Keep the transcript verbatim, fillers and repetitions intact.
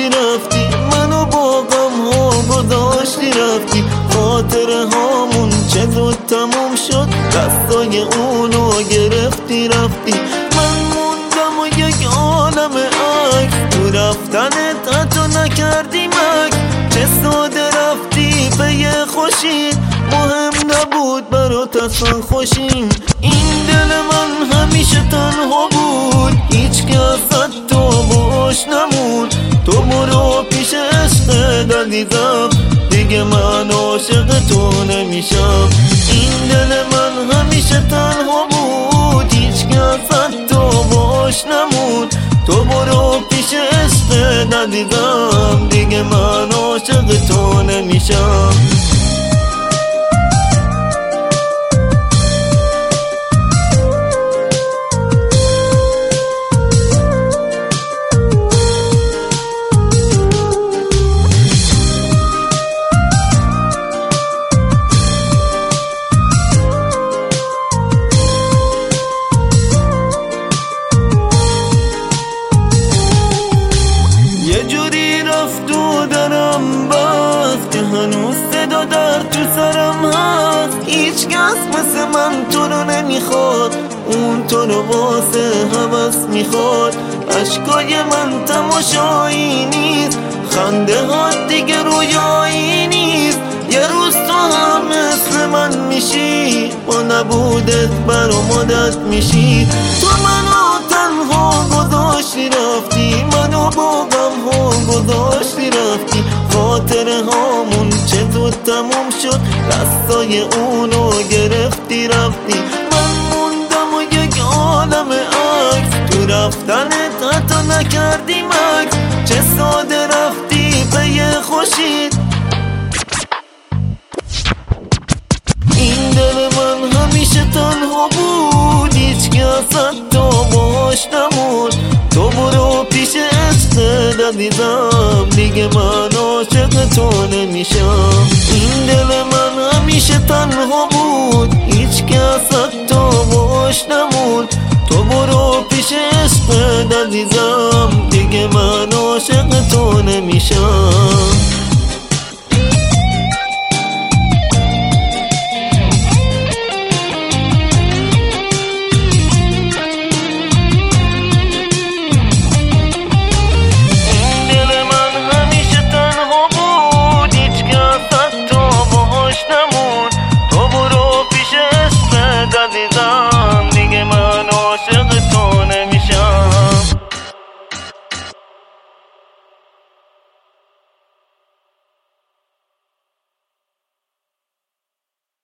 گذاشتی رفتی، منو با غم ها گذاشتی رفتی. خاطره هامون چه زود تموم شد، دستای اونو گرفتی رفتی. من موندم و یک عالم عکس، تو رفتنت حتی نکردی مک. چه ساده رفتی به یه خوشی، مهم نبود برات اصلا خوشیم. این دل من همیشه تنها بود، هیچ کس تو باش نمود. تو برو پیش عشق عزیزم، دیگه من عاشق تو نمیشم. این دل من همیشه تنها بود، هیچ کس تو باش نمود. تو برو پیش عشق عزیزم، دیگه من عاشق تو نمیشم. یه جوری رفت و درم بست که هنوز صدا در تو سرم هست. هیچ کس مثل من تو رو نمیخواد، اون تو رو واسه هوس میخواد. عشقای من تماشایی نیست، خنده ها دیگه رویایی نیست. یه روز تو هم مثل من میشی، با نبودت برا مدت میشی. تو منو تنها گذاشتی رفتی، منو با غم ها گذاشتی رفتی. خاطره هامون چه زود تموم شد، دستای اونو گرفتی رفتی. من موندم و یک عالم عکس، تو رفتنت حتی نکردی مکس. چه ساده رفتی به یه خوشی، این دل من همیشه تنها بود، هیچ کس تو باش نمود. تو برو پیش عشق عزیزم، دیگه من عاشق تو نمیشم. این دل من همیشه تنها بود، هیچ کس تو باش نمود. تو برو پیش عشق عزیزم، دیگه